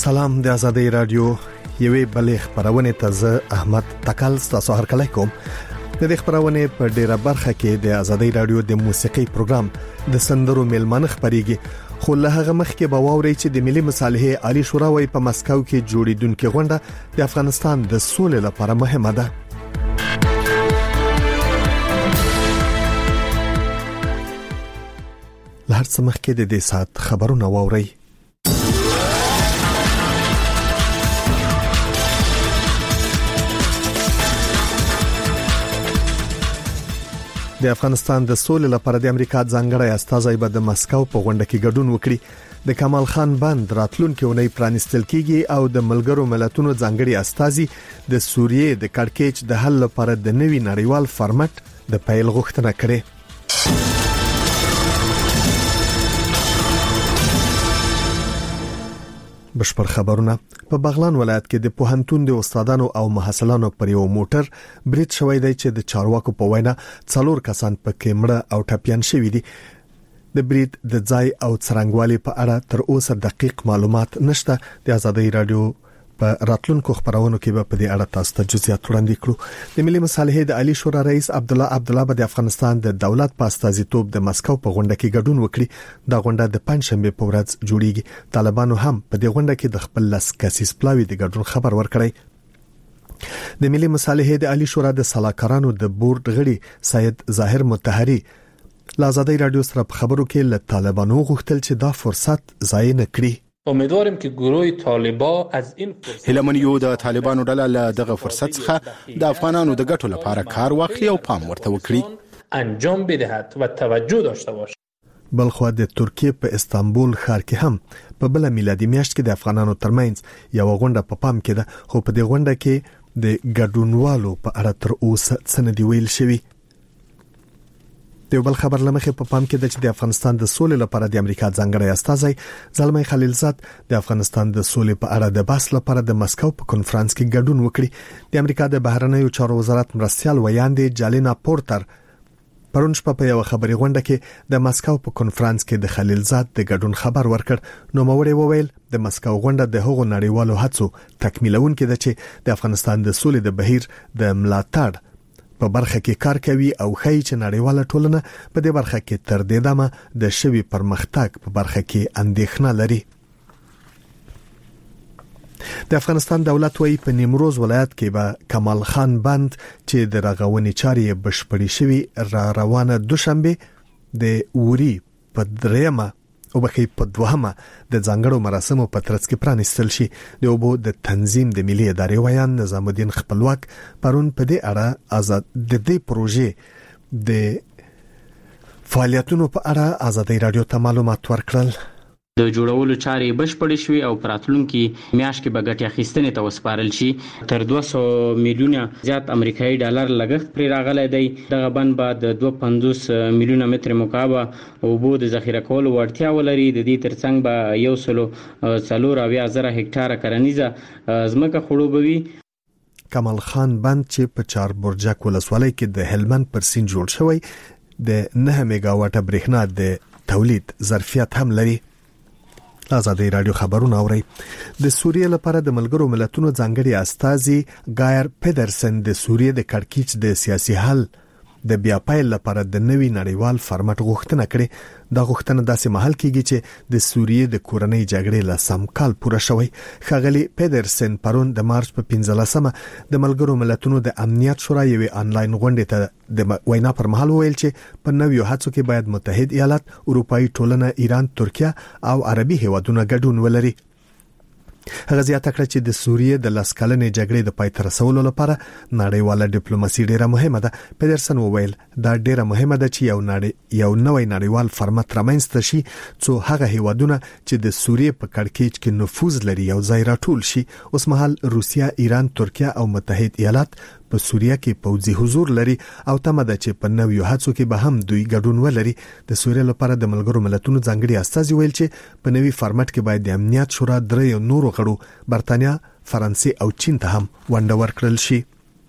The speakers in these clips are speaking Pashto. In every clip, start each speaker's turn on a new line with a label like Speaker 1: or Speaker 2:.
Speaker 1: سلام د آزادۍ رادیو یوې بلې خبرونه ته زه احمد تکل تاسو هرکلی کوم. د دې خبرونه په ډیره برخه کې د آزادۍ رادیو د موسیقي پروګرام د سندرو میلمانه خبريږي، خو له هغه مخکې به واوري چې د ملي مصالحې عالی شورا وايي په مسکو کې جوړیدونکې غونډه د افغانستان د سولې لپاره مهمه ده. لهر څه مخکې د دې سات خبرونه واوري. د افغانستان د سولې لپاره د امریکا ځانګړی استازی به د مسکو په غونډه کې ګډون وکړي. د کمال خان بند راتلونکي اونۍ پرانستل کیږي او د ملګرو ملتونو ځانګړي استازي د سوریې د کړکېچ د حل لپاره د نوي نړیوال فارمټ د پیل غوښتنه کړې. بشپړ خبرونه. په بغلان ولایت کې د پوهنتون د استادانو او محصلانو پر یو موټر برید شوی دی چې د چارواکو په وینا 4 کسان پکې مړه او ټپيان شوي دي. د برید د ځای او څرنګوالي په اړه تر اوسه دقیق معلومات نشته. د آزادۍ رادیو په راتلونکو خبرونو کې به په دې اړه تاسو ته جزئیات وړاندې کړو. د ملي مصالحې د عالی شورا رئیس عبدالله به د افغانستان د دولت په استازیتوب د مسکو په غونډه کې ګډون وکړي. دا غونډه د پنځشنبه په ورځ جوړیږي. طالبانو هم په دې غونډه کې د خپل لسکسیس پلاوی د ګډون خبر ورکړی. د ملي مصالحې د عالی شورا د سلاکارانو د بورډ غړي سید ظاهر مطهری له آزادۍ رادیو سره په خبرو کې له طالبانو غوښتل چې دا فرصت ضایع نه کړي.
Speaker 2: امیدوارم که گروه طالبان از این
Speaker 3: هلمن یو د طالبانو ډله له دغه فرصت څخه د افغانانو د ګټو لپاره کار واخلي او پام ورته وکړي،
Speaker 2: انجام بدهد و توجه داشته باشد.
Speaker 1: بلخو د ترکیه په استانبول ښار کې هم په بل میلادي میاشت کې د افغانانو ترمنځ یو غونډه په پام کې ده، خو په دې غونډه کې د ګډونوالو په اړه تر اوسه څه نه دی ویل شوی. د بل خبر لمخې په پام کې د افغانستان د سولې لپاره د امریکا ځانګړی استازی زلمی خلیلزاد د افغانستان د سولې په اړه د بحث لپاره د مسکو په کنفرانس کې ګډون وکړي. د امریکا د بهرنیو چارو وزارت مرستیال ویاندې جالینا پورتر پرون شپه په یو خبري غونډه کې د مسکو په کنفرانس کې د خلیلزاد د ګډون خبر ورکړ. نو موري وویل د مسکو غونډه د هغو نړیوالو هڅو تکمیلونکې ده چې د افغانستان د سولې د بهیر د ملاتړ په برخه کې کار کوي او خی چې نړیواله ټولنه په دې برخه کې تر دې دمه د شوی پرمختګ په برخه کې اندېښنه لري. د افغانستان دولت وايي په نیمروز ولایت کې به کمال خان بند چې د رغونې چارې بشپړې شوي روانه دوشنبه د وری په دریمه او بخې په دوهمه د ځانګړو مراسمو په ترڅ کې پرانستل شي. د اوبو د تنظیم د ملي ادارې ویان نظام الدین خپلواک پرون په دې اړه آزاد د دې پروژې د فعالیتونو په اړه آزادۍ رادیو ته معلومات ورکړل.
Speaker 4: د جوړولو چارې بشپړې شوې او پراتلونکي میاشت کې به ګټې اخیستنې ته وسپارل شي. تر 200 میلیونه زیات امریکایي ډالر لګښت پرې راغلی دی. دغه بند به د 250 میلیونه متر مکعب اوبو د ذخیره کولو وړتیا ولري. د دې ترڅنګ به 140,000 هکټاره کرنیزه ځمکه خړوبوي.
Speaker 1: کمال خان بند چې په 4 برجک ولسوالۍ کې د هلمند پر سیند جوړ شوی د 9 میگاواټه برېښنا د تولید ظرفیت هم لري. آزادۍ رادیو خبرونه اوري. د سوریې لپاره د ملګرو ملتونو ځانګړي استازي ګایر پیدرسن د سوریې د کړکېچ د سیاسي حل د بیا پیل لپاره د نوي نړیوال فارمټ غوښتنه کړې. دا غوښتنه داسې مهال کېږي چې د سوریې د کورنۍ جګړې له سم کال پوره شوی. ښاغلي پیدرسن پرون د مارچ په 15مه د ملګرو ملتونو د امنیت شورا یوې آنلاین غونډې ته د وینا پر مهال ویل چې په نویو هڅو کې باید متحد ایالات، اروپאי ټولنه، ایران، ترکیه او عربي هیوادونه ګډون ولري. هغه زیاته کړه چې د سوریې د لسکلنې جګړې د پای ته رسولو لپاره نړیواله ډیپلوماسي ډیره مهمه ده. پیدرسن وویل دا ډیره مهمه ده چې یو نوې نړیوال فارمټ رامنځته شي څو هغه هیوادونه چې د سوریې په کړکېچ کې نفوذ لري یو ځای راټول شي. اوس مهال روسیا، ایران، ترکیه او متحد ایالات په سوریه کې پوځي حضور لري او تمه ده چې په نویو هڅو کې به هم دوی ګډون ولري. د سوریه لپاره د ملګرو ملتونو ځانګړي استازي ویل چې په نوي فارمټ کې باید د امنیت شورا 3 نورو غړو برتانیا، فرانسې او چین ته هم ونډه ورکړل شي.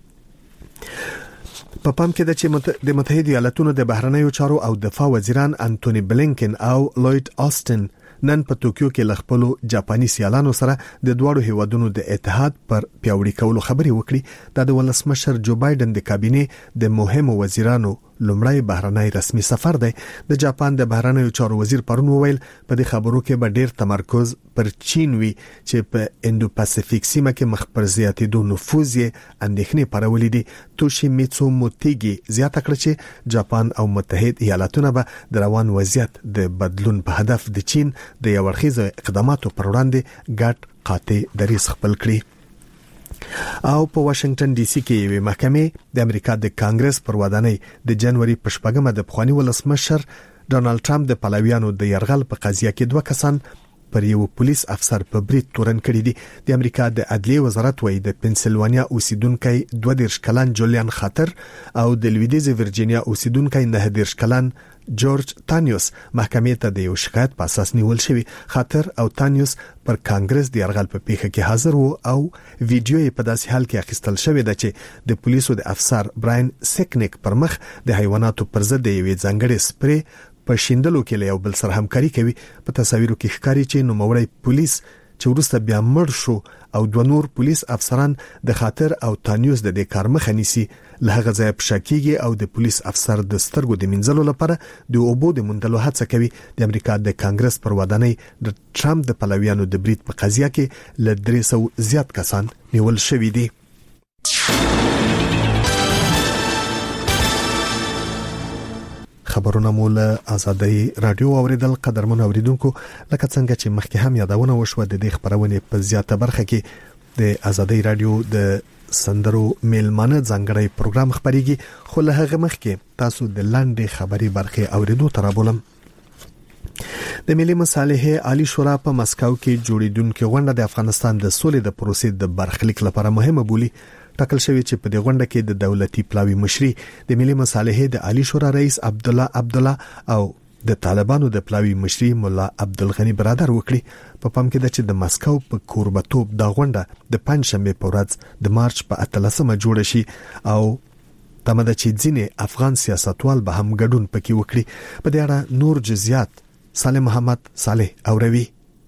Speaker 1: په پام کې ده چې د متحده ایالاتونو د بهرنیو چارو او دفاع وزیران انټونی بلینکن او لوید آستن نن په توکیو کې لخپلو جاپاني سیالانو سره د دوړو هیوادونو د اتحاد پر پیاوړي کولو خبري وکړي. د ولسمشر جو بایدن د کابینې د مهمو وزیرانو لومړی بهرنی رسمي سفر دی. د جاپان د بهرنیو چارو وزیر پرون وویل په دې خبرو کې به ډیر تمرکز پر چین وي چې په انډو پاسفیک سیمه کې مخ پر زیاتېدو نفوذ یې اندېښنې پارولې دي. توشیمیتسو موتیګي زیاته کړه چې جاپان او متحد ایالاتونه به د روان وضعیت د بدلون په هدف د چین د یو اړخیزو اقداماتو پر وړاندې ګډ قاطع دریځ خپل کړي. او په واشنگټن ډي سي کې یوه محکمه د امریکا د کانګرس پر ودانۍ د جنوري په شپږمه د پخوانی ولسمشر ډونالد ټرمپ د پلویانو د يرغل په قضیه کې 2 کسان پر یو پولیس افسر په بریټ تورن کړی دي. د امریکا د عدلیه وزارت وایي د پنسلوانیا اوسیدونکو 22 کلن جولیان خاطر او د لویدیز ورجینیا اوسیدونکو 19 کلن جورج تانیوس محکمې ته د یو شکایت په اساس نیول شوی. خاطر او تانیوس پر کانګرس د يرغل په پیښه کې حاضر وو او ویډیو یې په داسې حال کې اخیستل شوی دی چې د پولیسو د افسر براین سیکنیک پر مخ د حیواناتو پر ضد یوې ځانګړې سپری په شیندلو کې له یو بل سره همکاري کوي. په تصاویرو کې ښکاري چې نوموړی پولیس چې وروسته بیا مړ شو او 2 نور پولیس افسران د خاطر او تانیوس د دې کار مخه نیسي. له هغه ځای په شکیږي او د پولیس افسر د سترګو د منځلو لپاره د اوبو د مندلو هڅه کوي. د امریکا د کانګرس پر ودانۍ د ټرمپ د پلویانو د بریټ په قضیه کې له 300 زیات کسان نیول شوي دي. خبرونه مول آزادۍ رادیو اوریدل. قدرمن اوریدونکو لکه څنګه چې مخکې هم یادونه وشوه د دې خبرونه په زیاته برخه کې د آزادۍ رادیو د سندرو میلمانه ځانګړی پروګرام خبريږي. خو له هغه مخکې تاسو د لاندې خبري برخه اوریدو ترابولم. د ملي مصالحې عالی شورا په مسکو کې جوړیدونکو غونډه د افغانستان د سولې د پروسې د برخلیک لپاره مهمه بولی. ټاکل شوی چې په دې غونډه کې د دولتي پلاوی مشري د ملي مصالحې د عالی شورا رئیس عبدالله او د طالبانو د پلاوی مشري مولا عبدالغنی برادر وکړي. په پام کې ده چې د مسکو په کوربتوب د غونډه د پنځشنبه په ورځ د مارچ په 18مه جوړه شي او تمه ده چې ځینې افغان سیاستوال به هم ګډون پکې وکړي. په دې اړه نور جزئیات صالح محمد صالح اوروي.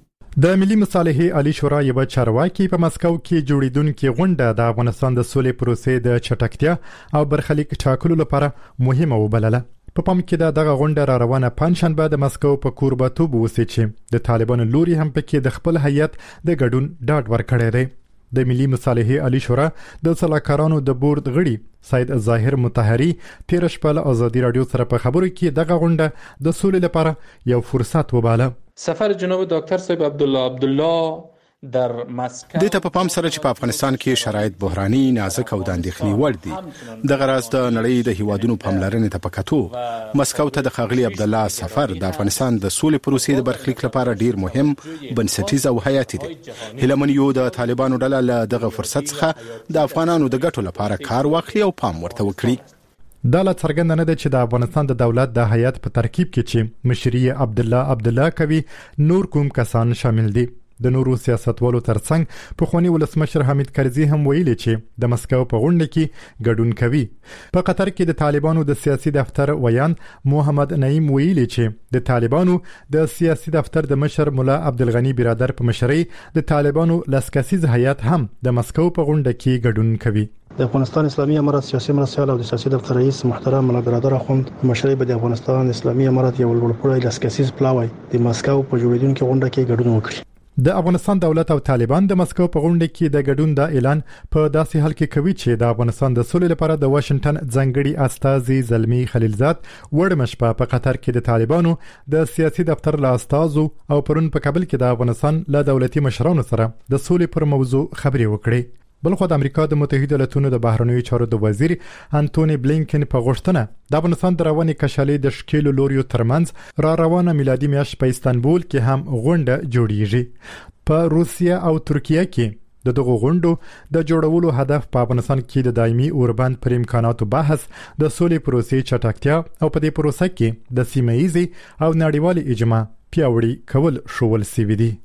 Speaker 5: د ملي مصالحې عالی شورا یو چارواکي په مسکو کې جوړیدونکو غونډه د افغانستان د سولې پروسې د چټکتیا او برخلیک ټاکلو لپاره مهمه وبلله. په پام کې دغه غونډه را روانه پنځشنبه د مسکو په کوربتوب وسې چې د طالبانو لوري هم پکې د خپل هیئت د ګډون ډاډ ورکړی دی. د ملي مصالحې عالی شورا د صلاحکارانو د بورډ غړي سید ظاهر مطهری 13 شپه ازادي رادیو سره په خبرو کې دغه غونډه د سولې لپاره یو فرصت وباله.
Speaker 2: سفر جناب دکتر صاحب عبدالله در مسکو
Speaker 3: د ته په پام سره چې په افغانستان کې شرایط بحراني نازک او د اندېښنې وړ دي. د غراز د نړۍ د هیوادونو پاملرنې ته پکاتو مسکو ته د خاغلی عبدالله سفر د افغانستان د سولې پروسې د برخلیک لپاره ډیر مهم بنسټیز او حیاتي دی. هیلمن یو د طالبانو ډله له دغه فرصت څخه د افغانانو د ګټو لپاره کار واخلي او پام ورته وکړي.
Speaker 5: دا لا څرګنده نه ده چې د افغانستان د دولت د هیئت په ترکیب کې چې مشري عبدالله کوي نور کوم کسان شامل دي. د نورو سیاستوالو ترڅنګ په خواني ولسمشر حمید کرزي هم ویلي چې د مسکو په غونډه کې ګډون کوي. په قطر کې د طالبانو د سیاسي دفتر ویان محمد نعیم ویلي چې د طالبانو د سیاسي دفتر د مشر مولا عبدالغنی برادر په مشرۍ د طالبانو لسکسیز هیئت هم د مسکو په غونډه کې ګډون کوي.
Speaker 6: د افغانستان اسلامي امارت سیاسي مرستیال او د سیاسي دفتر رئیس محترم مولا برادر اخوند مشرۍ به د افغانستان اسلامي امارت یو لوړپوړی لسکسیز پلاوی د مسکو په جوړیدونکو غونډه کې ګډون وکړي.
Speaker 5: د افغانستان دولت او طالبان د مسکو په غونډه کې د ګډون د اعلان په داسې حال کې کوي چې د افغانستان د سولې لپاره د واشنگټن ځانګړي استازي زلمی خلیلزاد وړمشپه په قطر کې د طالبانو د سیاسي دفتر له استازو او پرون په کابل کې د افغانستان له دولتي مشرانو سره د سولې پر موضوع خبرې وکړي. بلخو د امریکا د متحده ایالاتونو د بهرنیو چارو د وزیر انټونی بلینکن په غوښتنه د افغانستان د رواني کشالې د شکیلو لوریو ترمنځ را روانه میلادي میاشت په استانبول کې هم غونډه جوړیږي. په روسیا او ترکیه کې دغه غونډو د جوړولو هدف په افغانستان کې د دایمي اوربند پر امکاناتو بحث د سولې پروسې چټکتیا او په دې پروسه کې د سیمه‌ایزي او نړیوال اجماع پیاوړي کول شول سوي دي.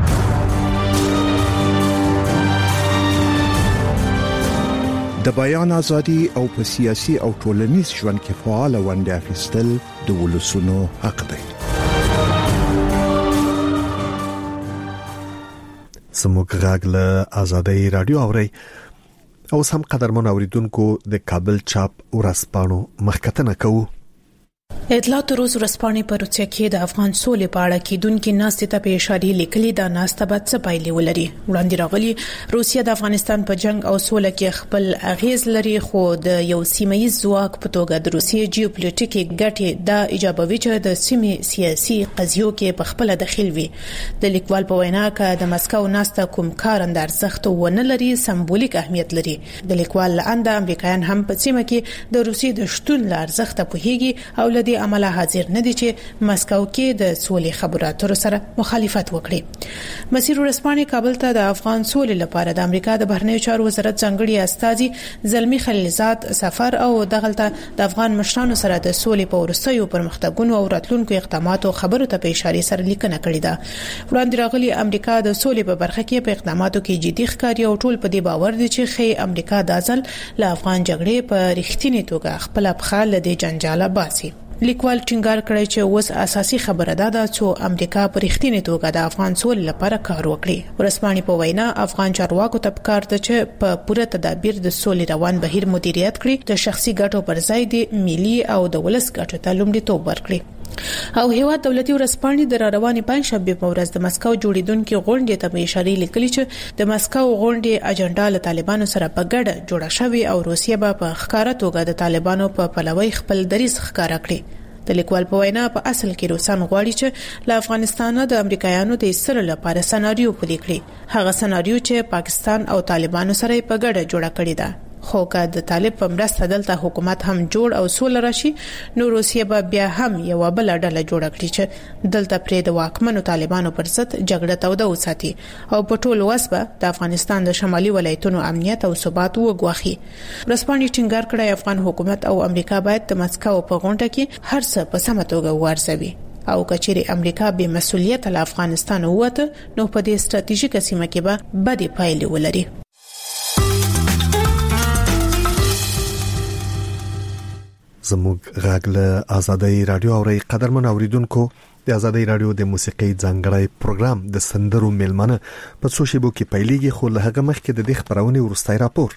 Speaker 7: د بیان ازادي او په سیاسي او ټولنیز ژوند کې فعال ونډه اخیستل د ولسونو حق دی.
Speaker 1: زموږ غږ له آزادۍ رادیو اوري او سم قدرمن اوریدونکو د کابل چاپ ورځپاڼو مخکتنه کوو.
Speaker 8: اطلاعات روز ورځپاڼې په روسیه کې د افغان سولې په اړه کېدونکې ناستې ته په اشاره لیکلي دا ناسته به څه پایلې ولري. وړاندې راغلي روسیه د افغانستان په جنگ او سوله کې خپل اغیز لري، خو د یو سیمه‌ییز ځواک په توګه د روسیې جیوپولیټیکي ګټې دا ایجابوي چې د سیمې سیاسي قضیو کې په خپل دخیل وي. د لیکوال په وینا کې د مسکو ناسته کوم کار اندرزخت ونه لري، سمبولیک اهمیت لري. د لیکوال لاند امریکایان هم په سیمه کې د روسیې د شتون لارزخت په هیګي او لدی عمله حاضر نه دي چې مسکو کې د سولې خبرو اترو سره مخالفت وکړي. مسیر ورځپاڼې کابل ته د افغان سولې لپاره د امریکا د بهرنیو چارو وزارت ځانګړي استازي زلمی خلیلزاد سفر او دغلته د افغان مشرانو سره د سولې په ورستیو پرمختګونو او راتلونکو اقداماتو خبرو ته په اشاره سره لیکنه کړې ده. وړاندې راغلي امریکا د سولې په برخه کې په اقداماتو کې جدي ښکاري او ټول په دې باور دي چې خې امریکا د ځل له افغان جګړې په رښتینی توګه خپل افخال له جنجاله باسي. لیکوال ټینګار کړی چې اوس اساسي خبره ده چې امریکا په رښتینی توګه د افغان سولې لپاره کار وکړي. ورځپاڼې په وینا افغان چارواکو ته پکار ده چې په پوره تدابیر د سولې روان بهیر مدیریت کړي، د شخصي ګټو پر ځای د ملي او د ولس ګټو ته لومړیتوب ورکړي. او هیواد دولتي ورځپاڼې د رواني پنځشنبه په ورځ د مسکو جوړیدونکو غونډې ته په اشاره لیکلي چې د مسکو غونډې اجنډا له طالبانو سره په ګډه جوړه شوې او روسیه به په ښکارا توګه د طالبانو په پلوي خپل دریځ ښکارا کړي. د لیکوال په وینا په اصل کې روسان غواړي چې له افغانستان د امریکایانو د ایستلو لپاره سناریو پلي کړي، هغه سناریو چې پاکستان او طالبانو سره په ګډه جوړه کړې ده. خو که د طالب په مرسته دلته حکومت هم جوړ او سول راشي، نو روسیه به بیا هم یو بل ډله جوړ کړي چې دلته پرې د واکمنو طالبانو پر ضد جګړه توده وساتي او په ټول وسبه د افغانستان د شمالي ولایتونو امنیت او ثبات وګواخي. ورځپاڼې ټینګار کړی افغان حکومت او امریکا باید د مسکو په غونډه کې هر څه په سمه توګه وارزوي او کچېرې امریکا به مسؤلیت له افغانستان ووته، نو په دې ستراتیژیکه سیمه کې به بدې پایلې ولري.
Speaker 1: زموږ غږ له آزادۍ رادیو اوري قدرمن اوریدونکو، د آزادۍ رادیو د موسیقي ځانګړی پروګرام د سندرو میلمنه په څو شیبو کې پیلېږي، خو له هغه مخکې د دې خبرونه ورستای راپور.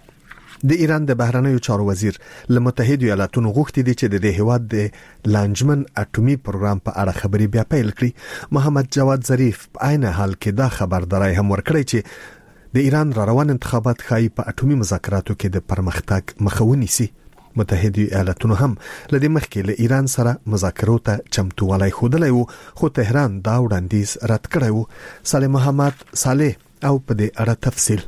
Speaker 1: د ایران د بهرنیو چارو وزیر له متحده ایالاتونو غوښتي دي چې د دې هیواد د لانجمن اټومي پروګرام په اړه خبري بیا پیل کړي. محمد جواد ظریف په عین حال کې دا خبرداري هم ورکړی چې د ایران را روان انتخابات خای په اټومي مذاکراتو کې د پرمختګ مخه ونیسي. متحده ایالاتونو هم لدې مخکې له ایران سره مذاکرو ته چمتووالی ښودلی و، خو تهران دا وړاندیز رد کړی و. صالح محمد صالح او په دې اړه تفصیل.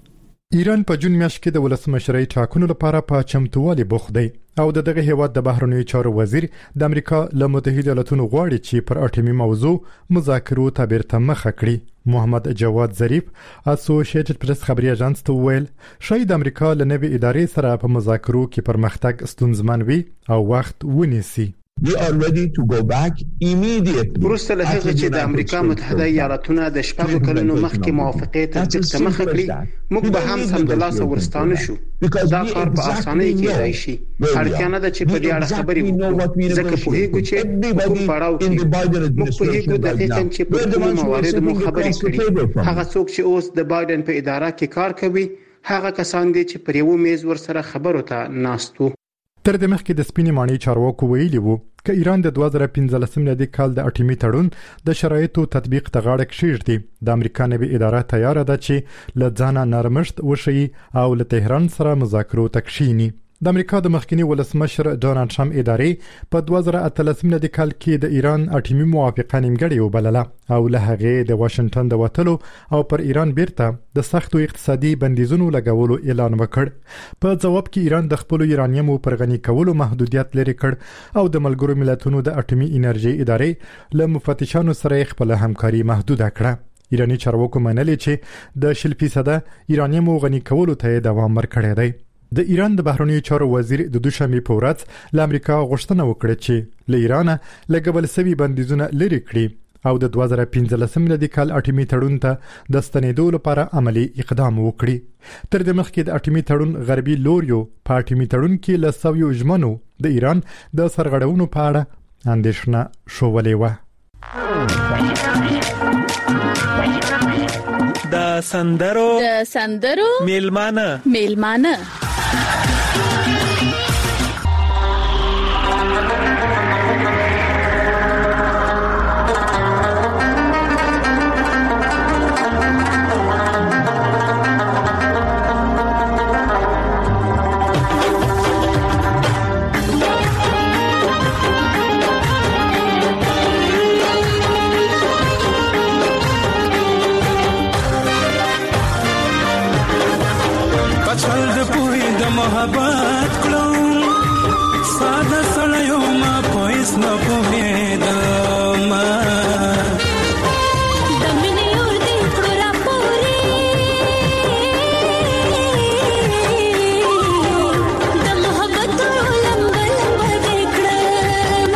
Speaker 5: ایران په جون میاشت کې د ولسمشرۍ ټاکنو لپاره په چمتووالي بوخت دی او دغه هیواد د بهرنیو چارو وزیر د امریکا له متحده ایالاتونو غواړي چې پر اټومي موضوع مذاکرو ته بیرته مخه کړي. محمد جواد ظریف اسوسییټډ پریس خبري اژانس ته ویل شاید امریکا له نوې ادارې سره په مذاکرو کې پرمختګ ستونزمن وي او وخت ونیسي.
Speaker 9: We are ready to go back immediately.
Speaker 10: وروسته له هغه چې د امریکا متحده ایالاتونو د شپږ کلونو مخکې موافقه تطبیق ته مخه کړې، موږ به هم سمدلاسه ورستانه شو. دا کار په اسانۍ کېدای شي. اړتیا نه ده چې په دې اړه خبرې وکړو، ځکه پوهیږو چې کوم پړاو کې موږ پوهیږو دقیقاً چې په کومو مواردو مو خبرې کړې. هغه څوک چې اوس د بایدن په اداره کې کار کوي، هغه کسان دي چې پر یو میز ورسره خبرو ته ناستو.
Speaker 5: تر دې مخکې د سپینې ماڼۍ چارواکو ویلي وو چې ایران د 2015 میلادي کال د اټومي تړون د شرایطو تطبیق ته غاړه کېږدي. د امریکا نوې اداره تیار ده چې له ځانه نرمښت وشي او له تهران سره مذاکرو ته کښیني. د امریکا د مخکنی ولسمشر ډونالد ټرمپ ادارې په 2018 میلادي کال کې د ایران اټومي موافقه نیمګړې وبلله او له هغې د واشنگټن د وټلو او پر ایران بیرته د سختو اقتصادي بندیزونو لګولو اعلان وکړ. په جواب کې ایران د خپل یورانیم پر غني کولو محدودیت لري کړ او د ملګرو ملتونو د اټومي انرژي ادارې له مفتشانو سره خپل همکاري محدوده کړه. ایرانی چارواکو منلي چې د 0% یورانیم غني کولو ته دوام ورکړی دی. د ایران د بهرنیو چارو وزیر د دوشنبه په ورځ له امریکا غوښتنه وکړه چې له ایران لګول سوي بندیزونه لري کړي او د 2015 میلادي کال اټومي تړون ته د ستنېدو لپاره عملی اقدام وکړي. تر دې مخکې د اټومي تړون غربي لوریو په اټومي تړون کې له سویو ژمنو د ایران د سرغړونو په اړه اندېښنه شولې و.
Speaker 11: سندرو میلمانه
Speaker 12: محبت کلم ساده سړیو ما پوهیس نه پوهېدم د مینې اور دې کړو راپورې د محبت لمبه لمبه دې کړم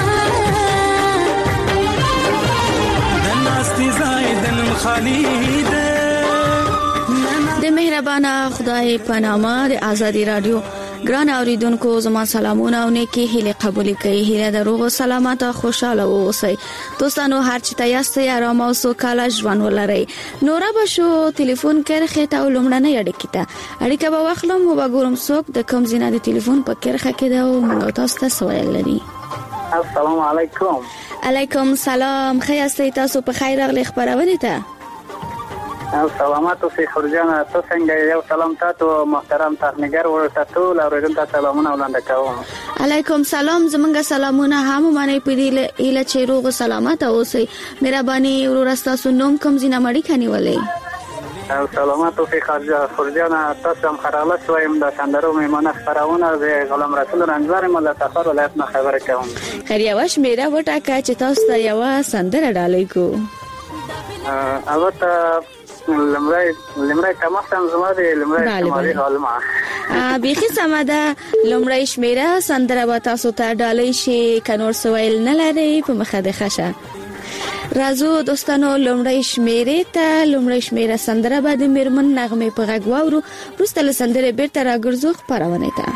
Speaker 12: د ناستې ځای د نن خالي ده
Speaker 11: د مهربانه خدای په نامه د آزادی رادیو ګران اوریدونکو زما سلامونه او نیکی هیله قبول کړئ. هیله دروغ سلامت او خوشاله اوسئ. دوستانو هر چی تاسو آرام او سوکاله ژوند ولرئ. نورا بشو ټلیفون کرخه ته لومړنۍ اړیکه به واخلم او وګورم څوک د کوم زینه د ټلیفون په کرخه کې دا او موږ تاسو ته سوال لري.
Speaker 13: السلام علیکم.
Speaker 11: علیکم سلام. خیاستئ تاسو په خیر راغلی خبرونه ته.
Speaker 13: سلامات اوسئ خورجان. تاسو څنګه یو سلام تاسو محترم تخنیګر ورته ټول اوریدونکو ته سلامونه وړاندې کوم.
Speaker 11: علیکم سلام. زمونږ سلامونه هم باندې پدیله اله چې روغ سلامت اوسئ. مهرباني ورستا سنوم کوم زینه مړی کني ولې.
Speaker 13: سلامات اوسئ خورجان. تاسو هم خراله شویم د سندرو میمانه خبرونه د غلام رسول رنځور مله سفر ولایت نه خبره کوم.
Speaker 11: خیر یواش میرا وټاکه چې تاسو ته یو سندره ډالې کو.
Speaker 13: اوته لمړی کمختم زما دی لمړی شماري حالما
Speaker 11: بیخي سماده. لمړی شمیره سندره به تاسو ته ډالۍ شي کنور سویل نه لري په مخه د خشه. رازو دوستانو لمړی شمیره سندره به د میرمن نغمه په غږ واورو. وروسته له سندره بیرته راګرځو خبرونه ته.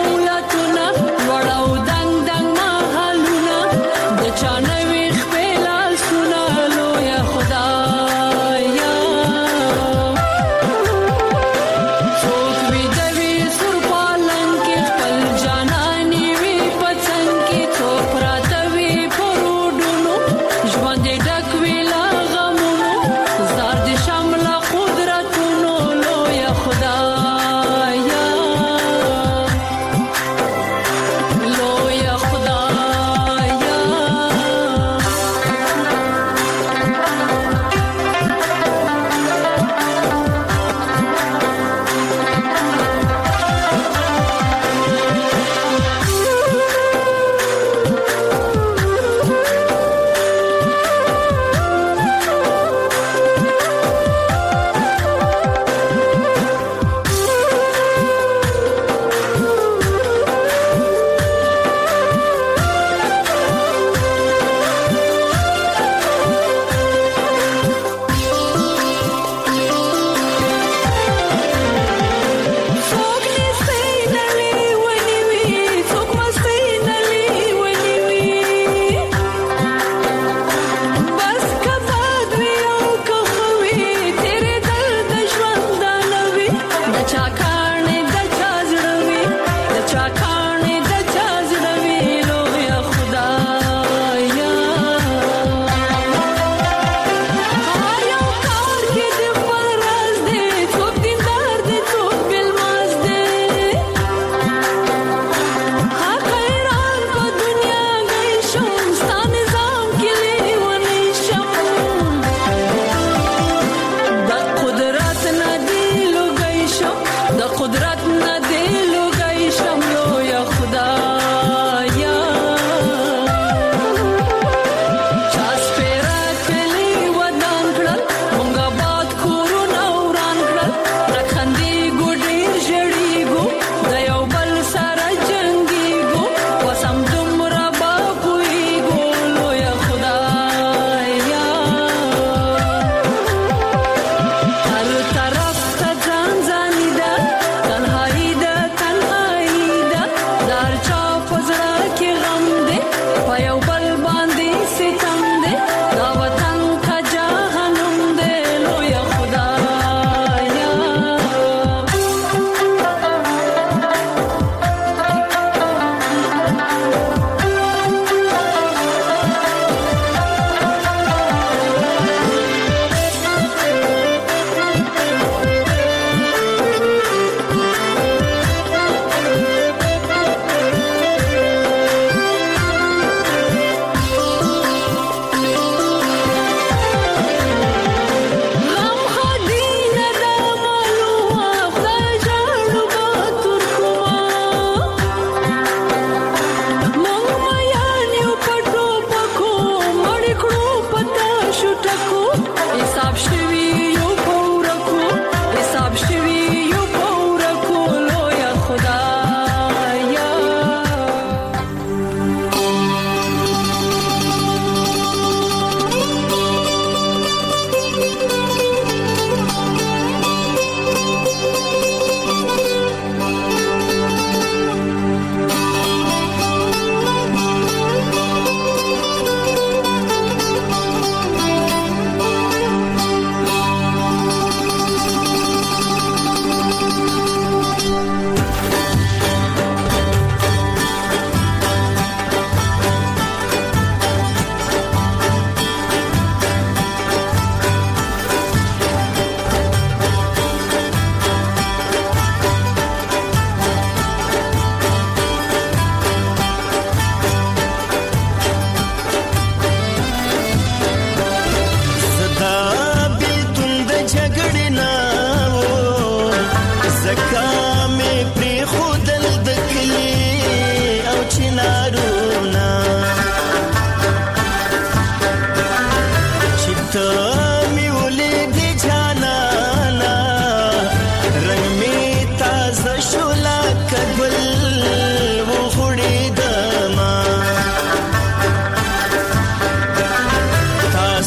Speaker 12: چانه وی خپل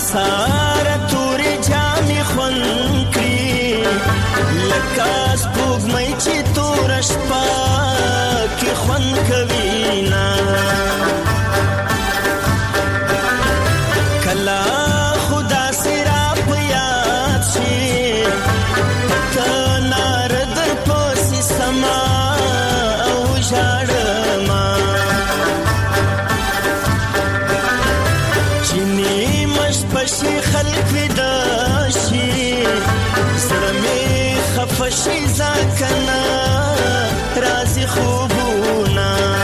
Speaker 14: سارا تورې جامې خوند کړي لکه سپوږمۍ چې توره شپه کې خوند کوي نه کله خدا سره په یاد شي پته ناره در پسې سما او ژاړما چې نیمه شپه شي خلک ویده شي زړه مې خفه شي ځکه نه راځي خوبونه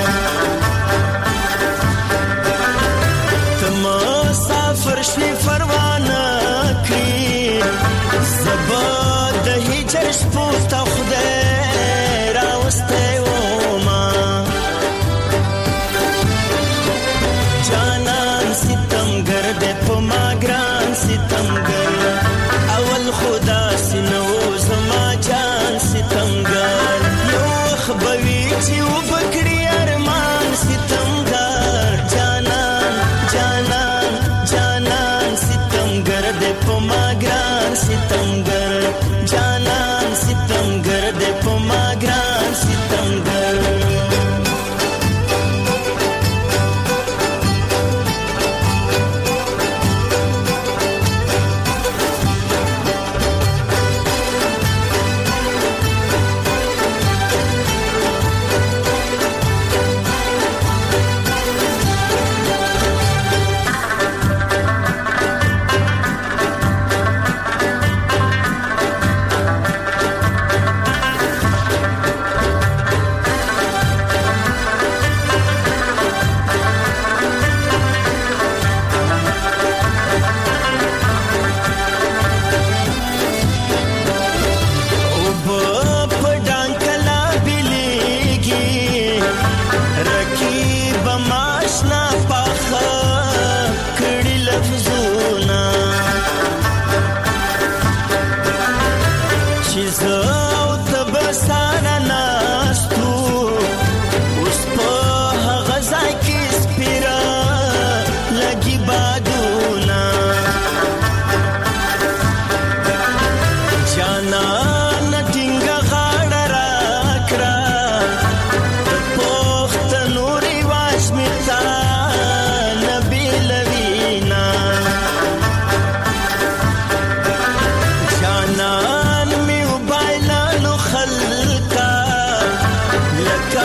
Speaker 14: ته مسافر شوې پروانه کړي زه به د هجر شپو ته خدای راوستی وما جانان ستمګر دی په ما ګران ستمګر اول خدا سينو زما جان ستمګر یو خبوي چې وبکړي ارمان ستمګر جانان جانان جانان ستمګر دې په ما ګران ستمګر جانان ستمګر دې په ما ګران ستمګر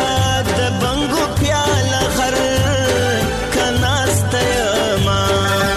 Speaker 14: د بنګو پیاله غر کناستما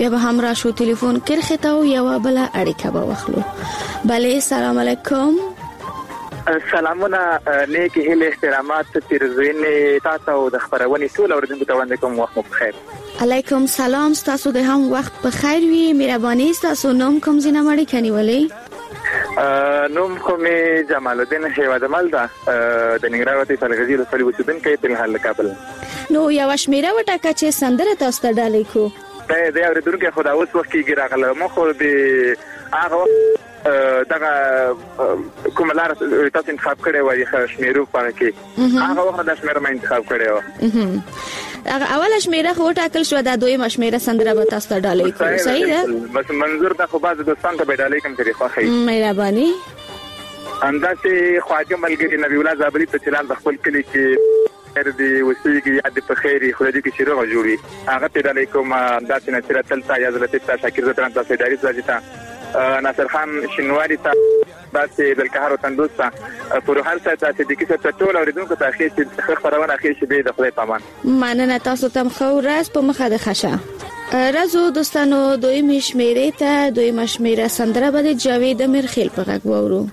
Speaker 11: بیا به هم را شو ټلیفون کرخه ته یو بل اړیکه به واخلو. بله سلام علیکم.
Speaker 15: سلامونه نیک هیله احترامات پیرزوینه تاسو د خبرونې ټول اوریدونکو ته وړاندې کوم. وخت مو بخیر.
Speaker 11: علیکم سلام. تاسو د هم وخت بخیر وي. مهرباني تاسو نوم کوم زینه مړی کني ولی؟
Speaker 15: نوم کوم جمال الدین هیوادمل دا د ننګرهار ولایت فلغزي رسولي وسودونکو په حال کابل.
Speaker 11: نو یو شمیره وټاکه چې سندره تاسو ته ډالې کو.
Speaker 15: د اوریدونکو خدا اوس وخت کې راغله مو خو د هغه دغه کوملار تاسو انتخاب کړی وای شمیرو په کې هغه وخت د شمیره ما انتخاب کړی و.
Speaker 11: هغه اوله شمیره خو ټاکل شو دا دویمه شمیره سندره به تاسو ته ډالې کو. صحیح ده.
Speaker 15: بس منظور د خو باز دوستان ته به ډالې کوم طریقه خي.
Speaker 11: مهرباني.
Speaker 15: انداسه خواجه ملګری نبی الله زابری په چلان د خپل کلی کې دی وسیږي یاد په خیری خو دې کې شروع جوړي هغه په ډالې کوم انداسه نصر تلتا یا زلته شاکر زتران تاسو اداري ځاځتا ناصر خان شنواری ته باسي بلکهار وتندوستا پر هر څه ته د کیسه ټول اوریدونکو ته اخیش خبرونه اخیش به د خپل پامان
Speaker 11: مننه. تاسو تم خو راز په مخه د خشه رازو دوستانو دوی مشمیره ته دوی مشمیره سندره بده جاوید میرخیل په غږ وورو.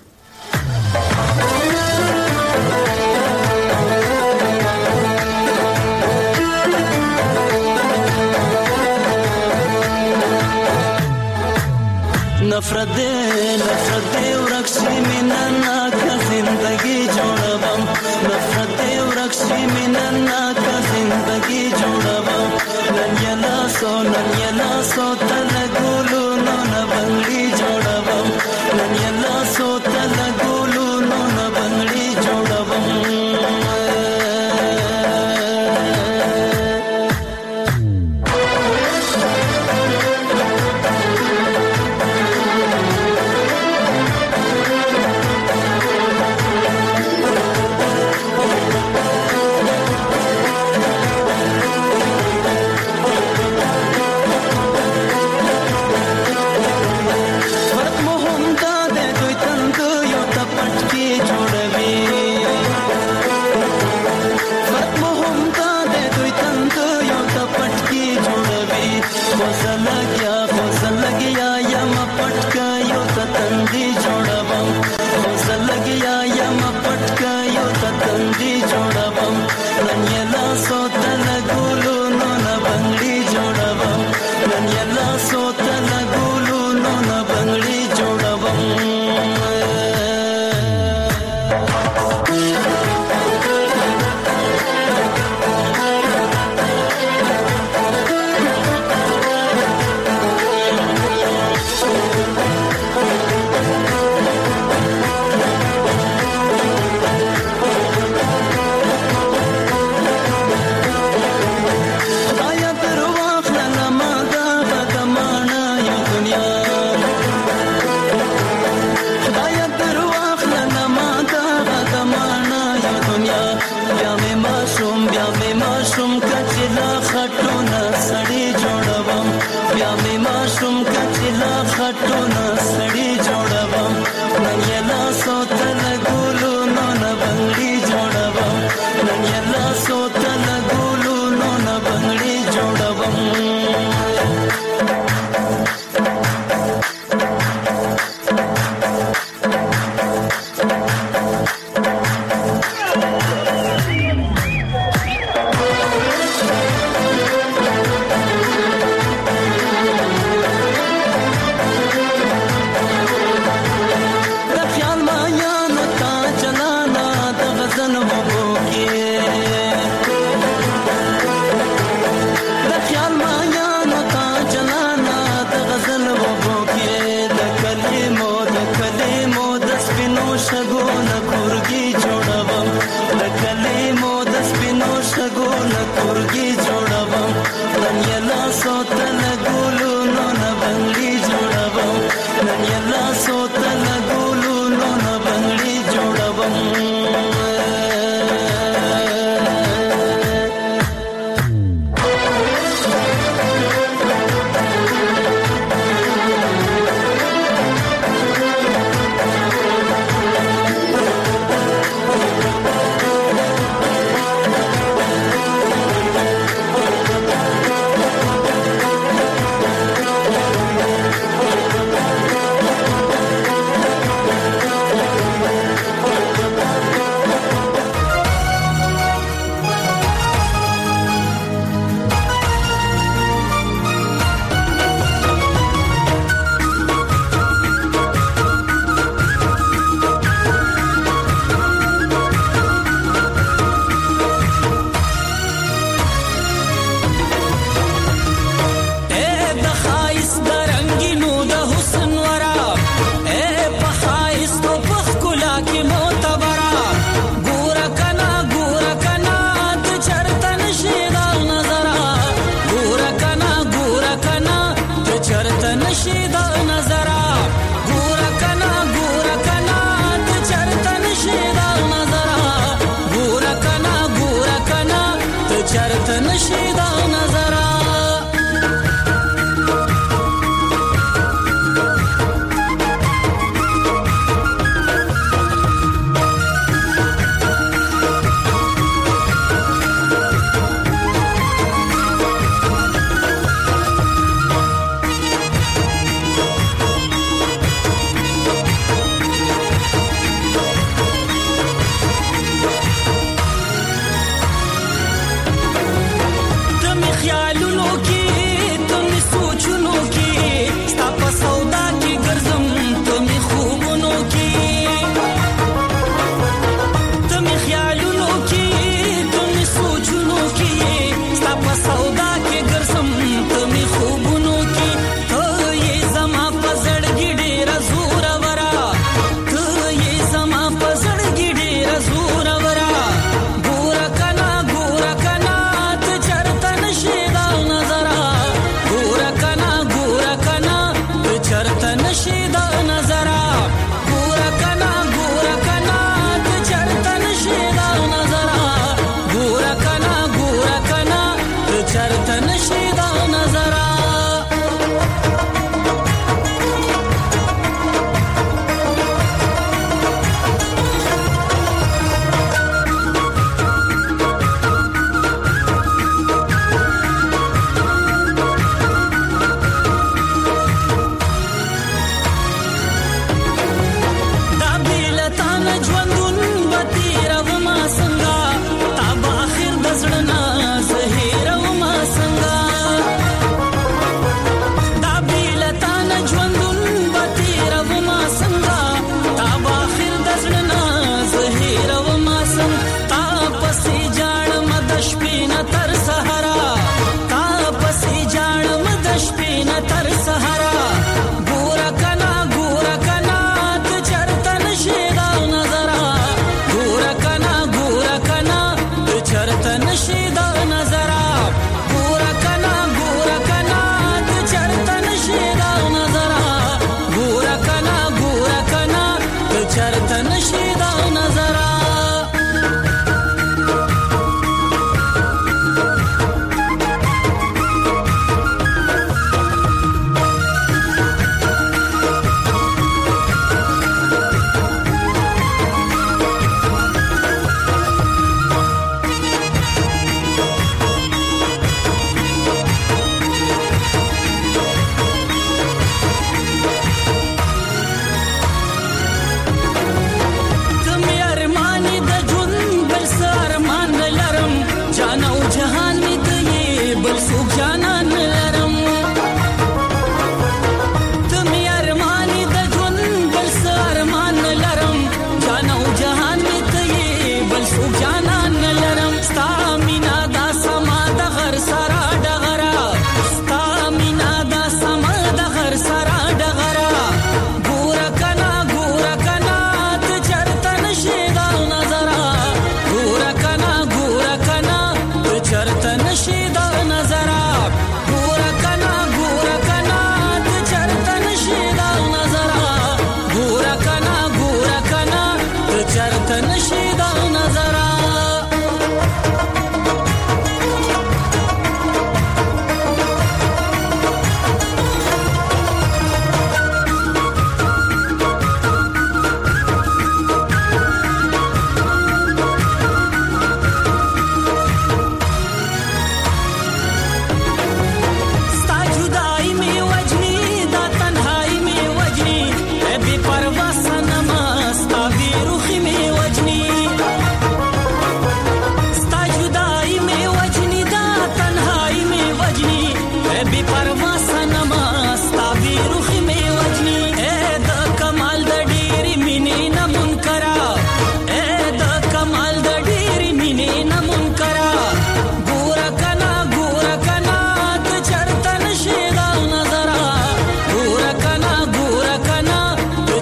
Speaker 14: نفرت دے ورکشی مننا کا زندگی جوړوم. نفرت دے ورکشی مننا کا زندگی جوړوم. نن یلا سو تل ګولو نو نه بنگړي جوړوم. نن یلا سو تل ګولو نو نه بنگړي جوړوم.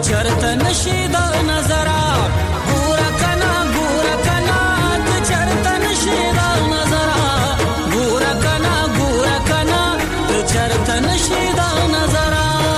Speaker 12: چرته نشي د نظر ګور کنا ته چرته نشي د نظر ګور کنا ته چرته نشي د نظر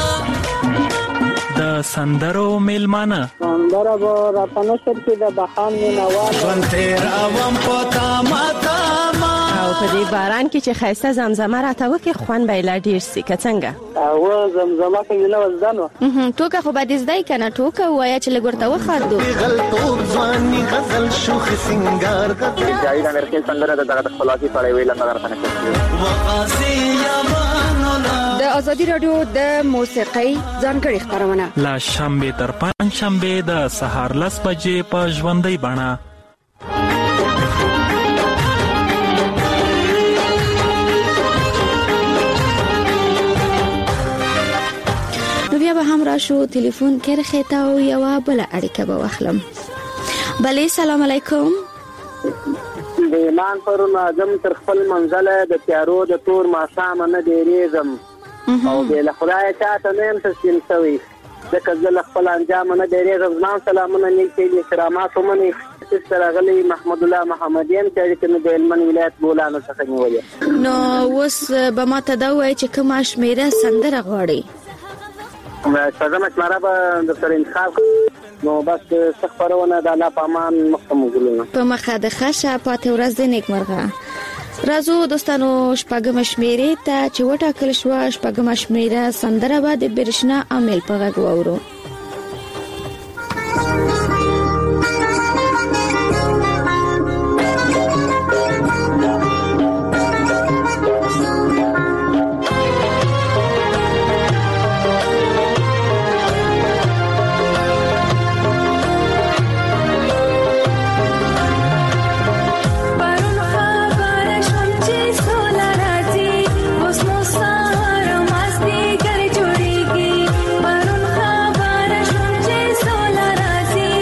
Speaker 12: د سندرو میلمانه
Speaker 16: سندره به راپنه شر کې د بخان مینوال
Speaker 12: ونته راوم پتا ماتا
Speaker 17: او په دې باران کې چې خایسته زمزمه راته وکي خوان به لا ډیر سي څنګه
Speaker 16: او زمزمه کې نه وځدانو
Speaker 11: توګه خو به دې ځای کنه ټوکه وایا چې لګورته وخاردو
Speaker 14: غلطو ځواني غزل شوخ سنگار
Speaker 15: جاوید امیر خان سندره د دغه خلاصي پړې ویل نه درته نشي
Speaker 14: وقاسي یمانولا
Speaker 17: د ازادي رادیو د موسیقي ځانګړي خبرونه
Speaker 12: لا شنبه تر پنځ شنبه د سهار 10 بجې په ژوندۍ بڼه
Speaker 11: بیا به هم راشو ټلیفون کې راخته او یو بل اړیکه به واخلم. بله سلام علیکم.
Speaker 16: د ایمان پرون اعظم تر خپل منزله د تیارو د تور ماښام نه ډیریږم او بل خدای چاته نیم تسلیم شوی د کزل خپل انجام نه ډیریږم. ځان سلامونه نیکي احترامات ومني سرغلی محمد الله محمدیان چې د هلمند ولایت بولانو څخه نیولې.
Speaker 11: نو اوس به ما ته دا وایي چې کومه شمیره سندره غواړي؟
Speaker 16: ساده مشوره به د سره انتخاب نو بس خبرونه د الله په امان مخکمه ګلونه
Speaker 11: په مخه د خشه پاتې ورځ د نیکمرغه. راځو دوستانو شپږم شمیرې ته چې وټاکل شو. شپږم شمیره سندره به د برېښنا عامل په غږ واورو.
Speaker 18: Parun khabar shunje sola razi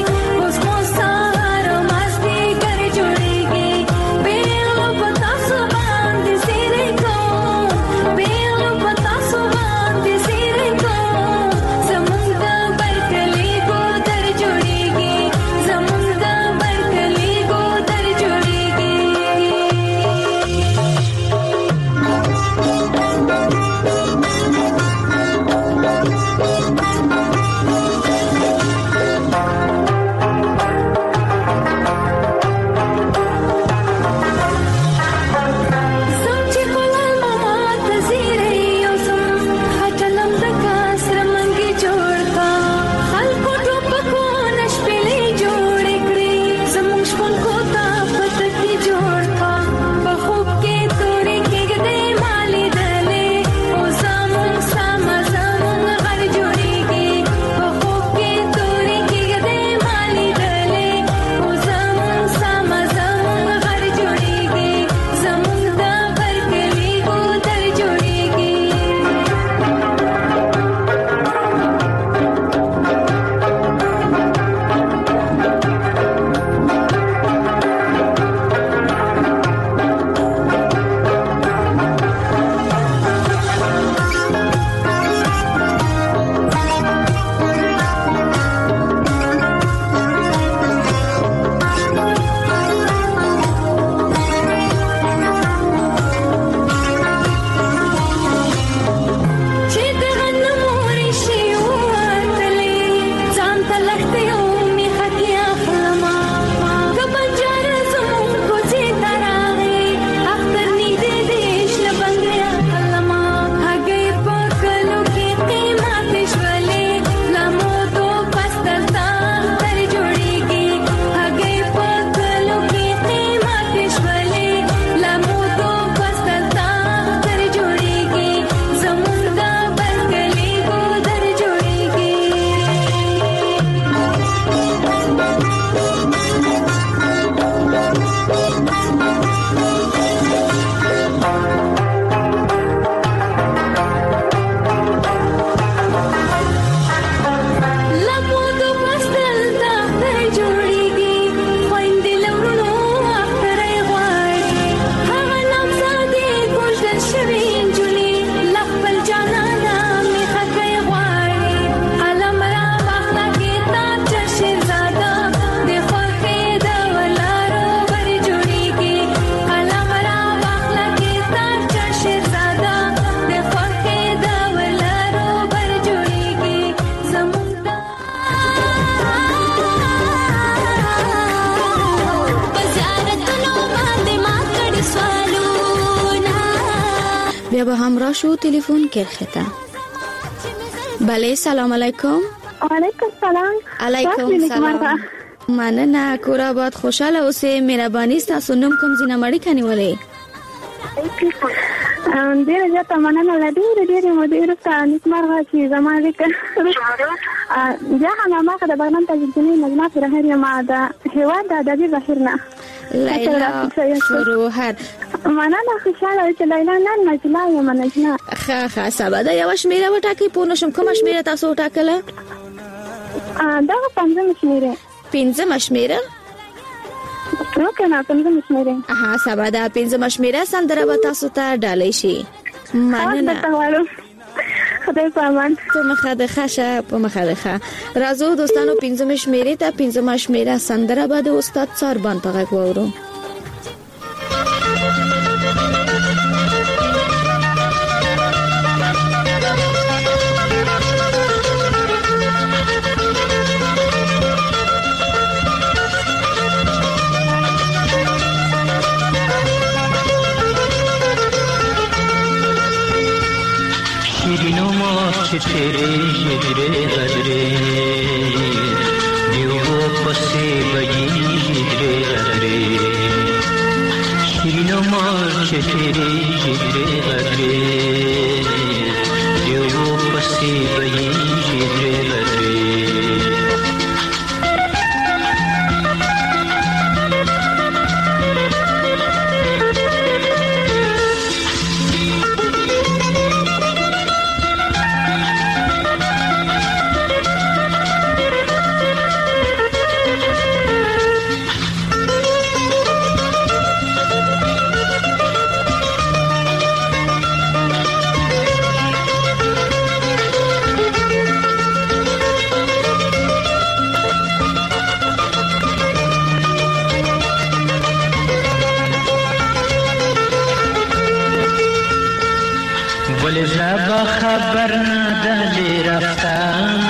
Speaker 11: بیا به همراه شو تلیفون کرخته. بله سلام علیکم.
Speaker 18: علیکم السلام.
Speaker 11: علیکم السلام. مننه کور آباد خوشاله اوسه. مهرباني تاسو نوم کوم زینه مړی کني ولې
Speaker 18: ډېر زیاته مننه لدې ډېر مدیر ستانیس مرغه چې زماره کې یا ما که د برنامه تجربه نجمه فرهری ما د هوا د ادبي بهرنه
Speaker 11: لیلا فروهر
Speaker 18: مننه خوشاله چې لیلا نن نجلا یم نجلا
Speaker 11: ښه سبا دا یو شمیره وټاکي پونه شم کوم شمیره تاسو وټاکله
Speaker 18: دا پنځم شمیره اوکې نه پنځم شمیره
Speaker 11: سبا دا پنځم شمیره سندره به تاسو ته ډالۍ شي مننه
Speaker 18: خدای پامان
Speaker 11: په مخه د خشه په مخه د خه راځو دوستانو پنځم شمیره ته پنځم شمیره سندره به د استاد ساربان په غږ وورو
Speaker 14: तेरे हिजरे गजरे दियो पसे बजी हिजरे गजरे शिरीनो मार्च तेरे हिजरे गजरे दियो पसे बजी हिजरे गजरे خبر نداری رفتم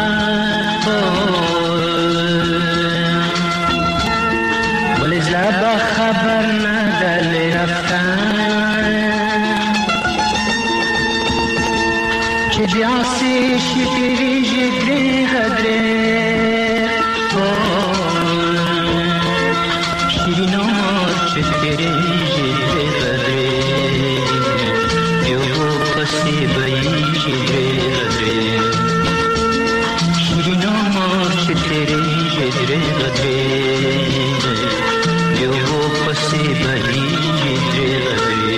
Speaker 14: ولی زبا خبر نداری رفتم چه بیاسی شیری جگری غدره شیرینو چه تیری جگری غدره سی بئی شیرے غدرے شیرینو مارچ تیرے شیرے غدرے جو وہ پسی بئی شیرے غدرے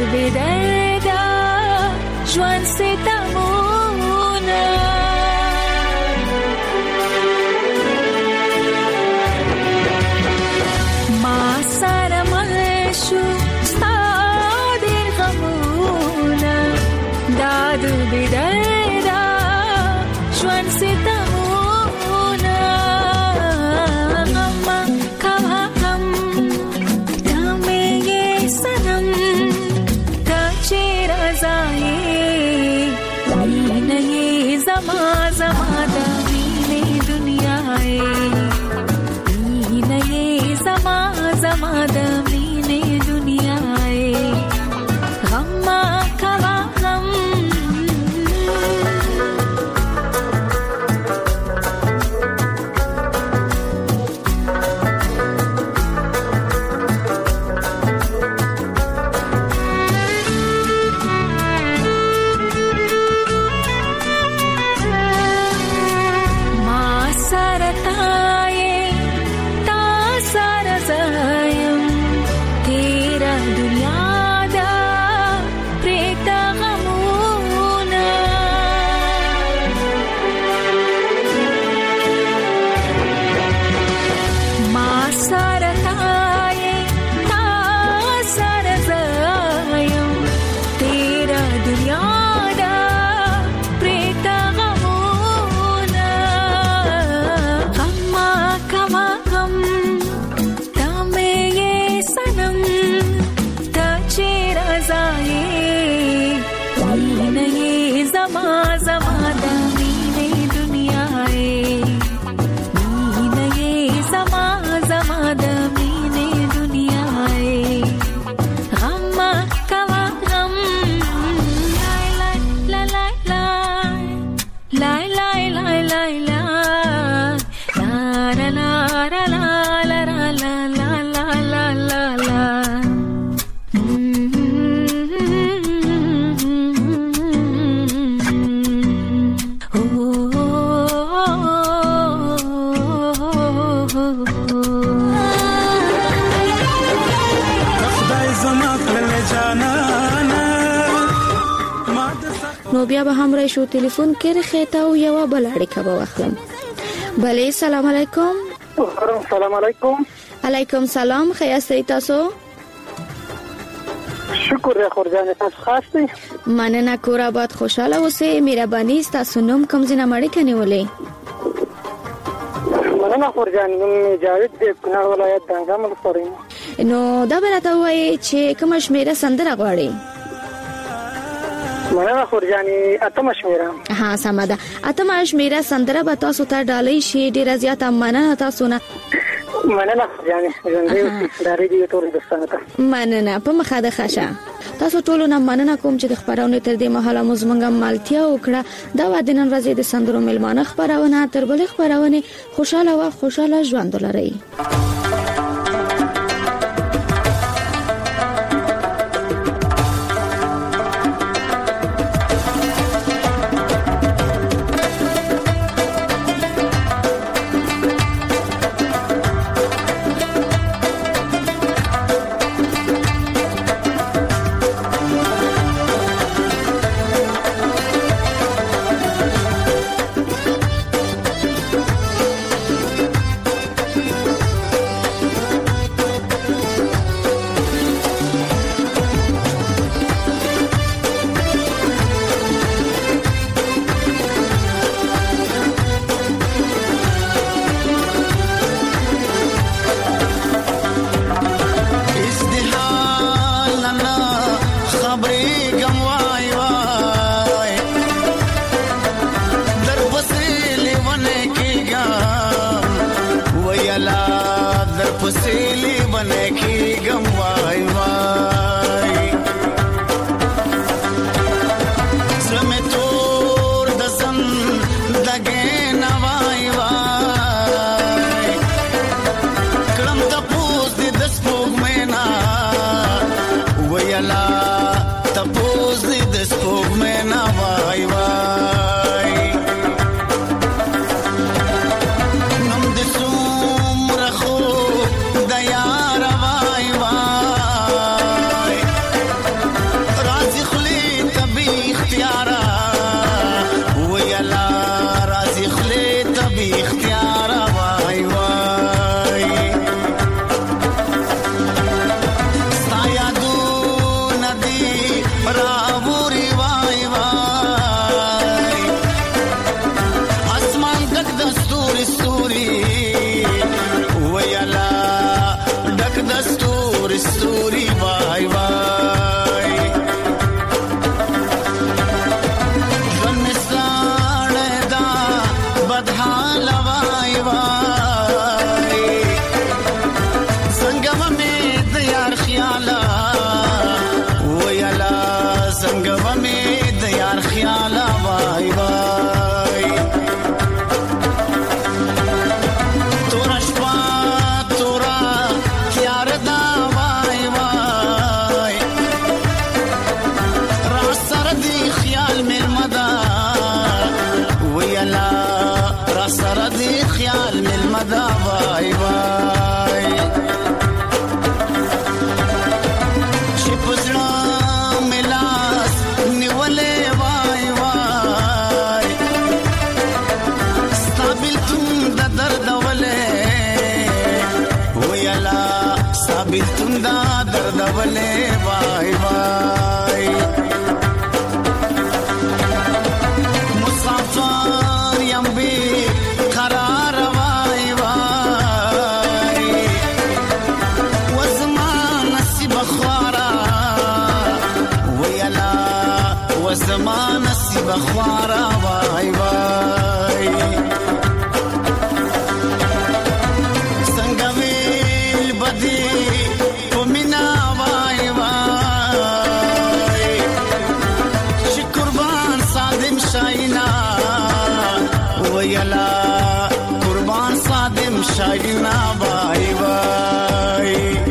Speaker 19: بدردا ژوند ستمونه ما سره مل شو ستا ډېر غمونه دا د بدردا ژوند ستمونه غم کوه غم دا مې یې سنم دا چې رضایې مینه یې زما زما د مینې دنیا یې مینه یې زما زما د مینې دنیا یې غم کوه غم
Speaker 11: نو بیا به هم راشو ټلیفون کې رخیته او یو بل اړیکه به واخلم. بله سلام علیکم.
Speaker 16: سلام علیکم.
Speaker 11: علیکم سلام. خیاسته تاسو؟
Speaker 16: شکر خورجان تاسو خاصه.
Speaker 11: مننه کور آباد خوشاله اوسئ. مهرباني تاسو نوم کوم ځنه مړی کنيولې؟
Speaker 16: مننه خورجان نوم جاوید د کونړ ولایت دنګام ولسوالۍ.
Speaker 11: نو دا به راته وایي چې کوم شمیره سندره غواړي؟
Speaker 16: مننه خورجاني اتم شمیره.
Speaker 11: ها سمه ده. اتم شمیره سندره به تاسو ته ډالۍ شي. ډیره زیاته مننه تاسو نه.
Speaker 16: مننه خورجاني ژوندۍ داري دي ټول دوستانه ته.
Speaker 11: مننه په مخه ده خاشه. تاسو ټول نه مننه کوم چې د خبرونه تر دې مهاله مزمنګم مالتیا وکړه. دا و د نن ورځې د سندرو ملمانه خبرونه تر بل خبرونه خوشاله او خوشاله ژوند ولرئ.
Speaker 14: نم د سوم رخو د یار وای وای ویلا را سره دی خیال ملمدا وای وای چې پزړه ملاس نیولې وای وای ستابل تم د درد ولې ویلا ستابل تم د درد ولې وای وای مسافر یم بی قرار وای وای وزمان نصیب خوارا ویلا وزمان نصیب خوارا وای وای څنګه ویل بدی پمینا وای وای چې قربان صادم شاینا ویلا قربان صادم شاینا وای وای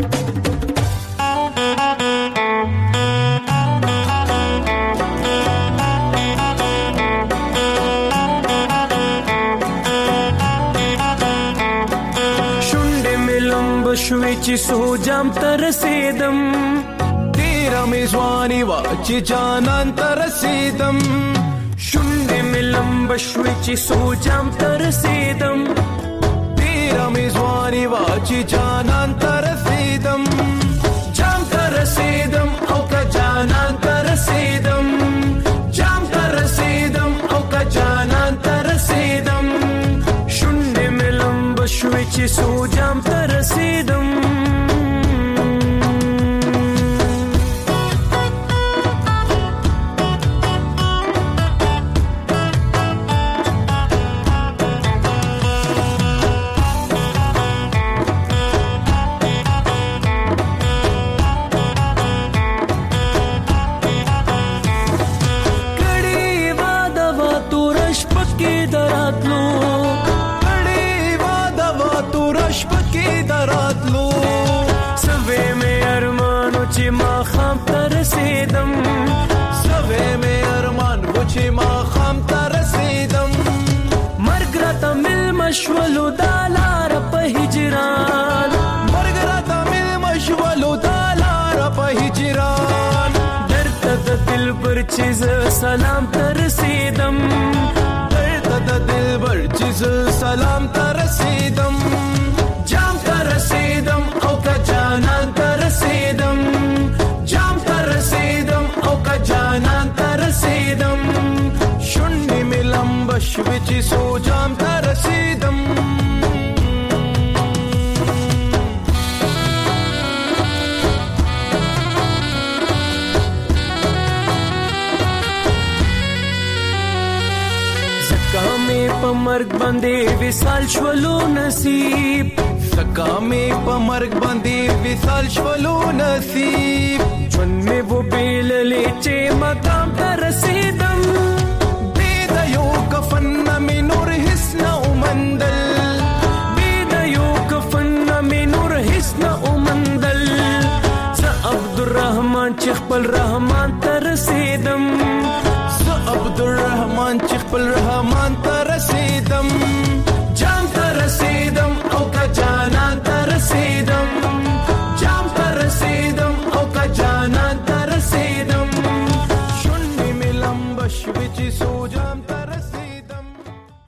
Speaker 20: شوي چې سو جام تر رسیدم تیرا میزوانی وا چې جانان تر رسیدم شونډې ملم بشوي چې سو جام تر رسیدم تیرا میزوانی وا چې جانان تر رسیدم جام تر رسیدم او کا جانان تر رسیدم جام تر رسیدم او کا جانان تر رسیدم شونډې ملم بشوي چې سو جام تر رسیدم مشولو دالار په هجران مرګرا تامل مشولو دالار په هجران درته د دل پر چیز سلام تر رسیدم درته د دل پر چیز سلام تر رسیدم جام تر رسیدم او کا جانان تر رسیدم جام تر رسیدم او کا جانان تر رسیدم شونډې ملم بشوي چې سو جام تر رسیدم زکامې په مرګ باندې وصال شولو نصیب زکامې په مرګ باندې وصال شولو نصیب ژوند مې و بیللې چې مقام ته رسیدم بید یو کفن مې نور هیڅ نه ومندل بید یو کفن مې نور هیڅ نه ومندل زه عبدالرحمن چې خپل رحم